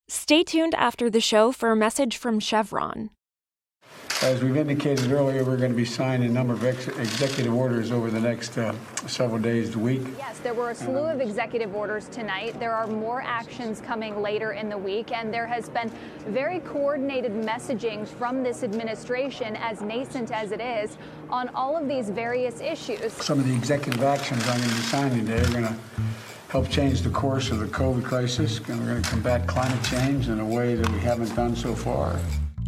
Stay tuned after the show for a message from Chevron. As we've indicated earlier, we're going to be signing a number of executive orders over the next several days to week. Yes, there were a slew of executive orders tonight. There are more actions coming later in the week, and there has been very coordinated messaging from this administration, as nascent as it is, on all of these various issues. Some of the executive actions I'm going to be signing today are going to help change the course of the COVID crisis, and we're going to combat climate change in a way that we haven't done so far.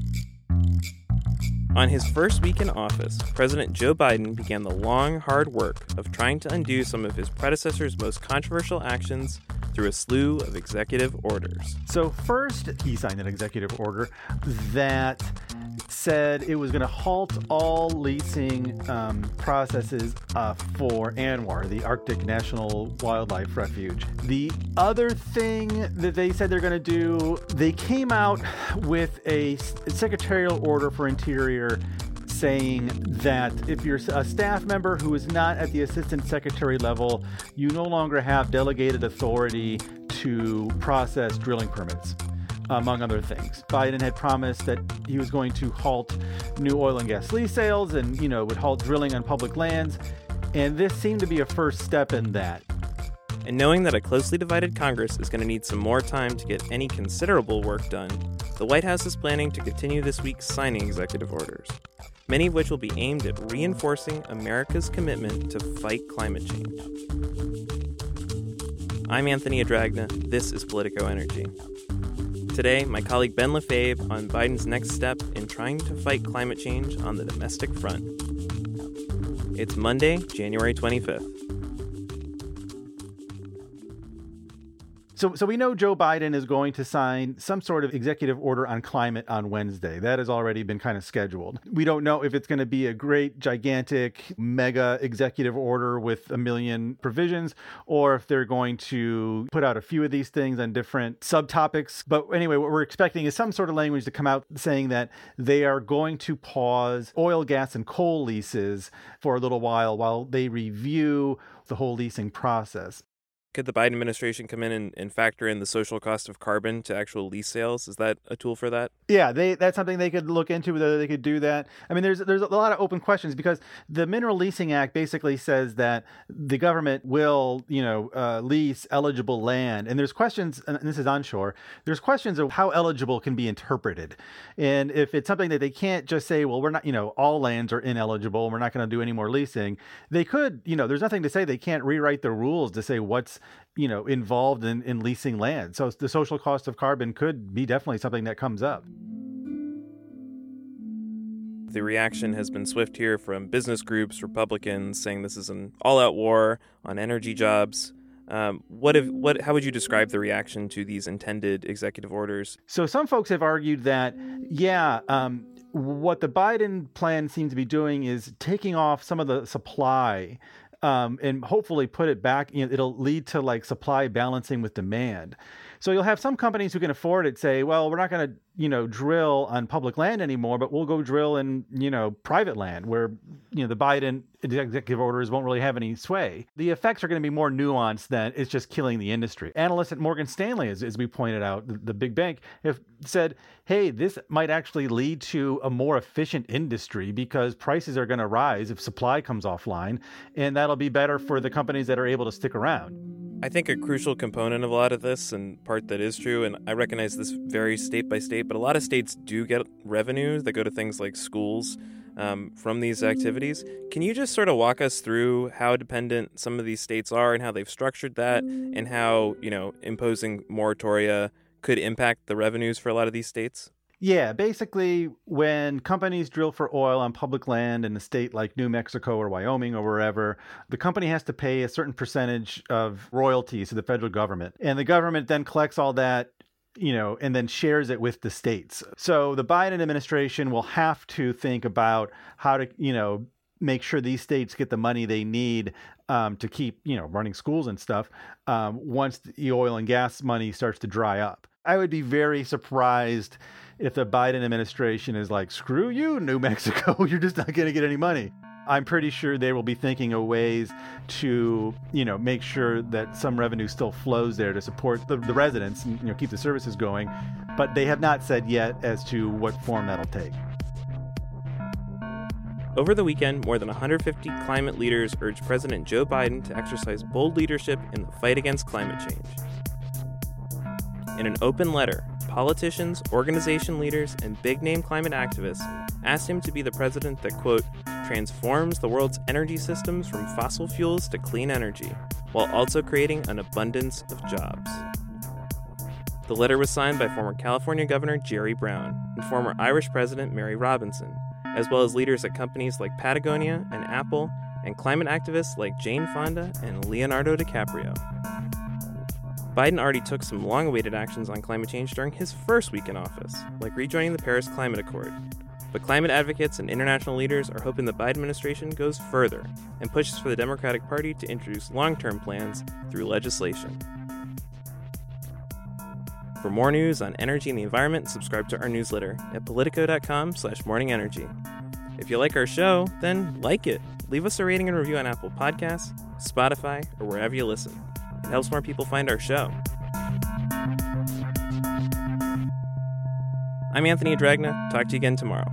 On his first week in office, President Joe Biden began the long, hard work of trying to undo some of his predecessor's most controversial actions through a slew of executive orders. So first, he signed an executive order that said it was going to halt all leasing processes for ANWR, the Arctic National Wildlife Refuge. The other thing that they said they're going to do, they came out with a secretarial order for Interior saying that if you're a staff member who is not at the assistant secretary level, you no longer have delegated authority to process drilling permits, among other things. Biden had promised that he was going to halt new oil and gas lease sales and, would halt drilling on public lands. And this seemed to be a first step in that. And knowing that a closely divided Congress is going to need some more time to get any considerable work done, the White House is planning to continue this week signing executive orders, many of which will be aimed at reinforcing America's commitment to fight climate change. I'm Anthony Adragna. This is Politico Energy. Today, my colleague Ben Lefebvre on Biden's next step in trying to fight climate change on the domestic front. It's Monday, January 25th. So we know Joe Biden is going to sign some sort of executive order on climate on Wednesday. That has already been kind of scheduled. We don't know if it's going to be a great, gigantic, mega executive order with a million provisions, or if they're going to put out a few of these things on different subtopics. But anyway, what we're expecting is some sort of language to come out saying that they are going to pause oil, gas, and coal leases for a little while they review the whole leasing process. Could the Biden administration come in and factor in the social cost of carbon to actual lease sales? Is that a tool for that? Yeah, that's something they could look into, whether they could do that. I mean, there's a lot of open questions because the Mineral Leasing Act basically says that the government will, lease eligible land. And there's questions, and this is onshore, there's questions of how eligible can be interpreted. And if it's something that they can't just say, well, we're not, all lands are ineligible, we're not going to do any more leasing. They could, there's nothing to say they can't rewrite the rules to say what's involved in leasing land. So the social cost of carbon could be definitely something that comes up. The reaction has been swift here from business groups, Republicans, saying this is an all-out war on energy jobs. How would you describe the reaction to these intended executive orders? So some folks have argued that, what the Biden plan seems to be doing is taking off some of the supply and hopefully put it back. It'll lead to like supply balancing with demand. So you'll have some companies who can afford it say, well, we're not going to, drill on public land anymore, but we'll go drill in, private land where, the Biden executive orders won't really have any sway. The effects are going to be more nuanced than it's just killing the industry. Analysts at Morgan Stanley, as we pointed out, the big bank, have said, hey, this might actually lead to a more efficient industry because prices are going to rise if supply comes offline, and that'll be better for the companies that are able to stick around. I think a crucial component of a lot of this, and part that is true, and I recognize this varies state by state, but a lot of states do get revenues that go to things like schools from these activities. Can you just sort of walk us through how dependent some of these states are and how they've structured that and how, imposing moratoria could impact the revenues for a lot of these states? Yeah, basically, when companies drill for oil on public land in a state like New Mexico or Wyoming or wherever, the company has to pay a certain percentage of royalties to the federal government. And the government then collects all that, and then shares it with the states. So the Biden administration will have to think about how to, make sure these states get the money they need to keep, running schools and stuff once the oil and gas money starts to dry up. I would be very surprised if the Biden administration is like, screw you, New Mexico, you're just not going to get any money. I'm pretty sure they will be thinking of ways to, make sure that some revenue still flows there to support the residents and, keep the services going. But they have not said yet as to what form that'll take. Over the weekend, more than 150 climate leaders urged President Joe Biden to exercise bold leadership in the fight against climate change. In an open letter, politicians, organization leaders, and big-name climate activists asked him to be the president that, quote, transforms the world's energy systems from fossil fuels to clean energy, while also creating an abundance of jobs. The letter was signed by former California Governor Jerry Brown and former Irish President Mary Robinson, as well as leaders at companies like Patagonia and Apple, and climate activists like Jane Fonda and Leonardo DiCaprio. Biden already took some long-awaited actions on climate change during his first week in office, like rejoining the Paris Climate Accord. But climate advocates and international leaders are hoping the Biden administration goes further and pushes for the Democratic Party to introduce long-term plans through legislation. For more news on energy and the environment, subscribe to our newsletter at politico.com/morningenergy. If you like our show, then like it. Leave us a rating and review on Apple Podcasts, Spotify, or wherever you listen. It helps more people find our show. I'm Anthony Dragna. Talk to you again tomorrow.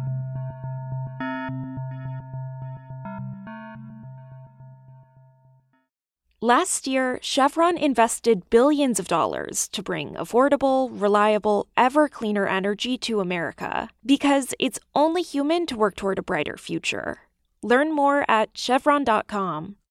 Last year, Chevron invested billions of dollars to bring affordable, reliable, ever-cleaner energy to America because it's only human to work toward a brighter future. Learn more at Chevron.com.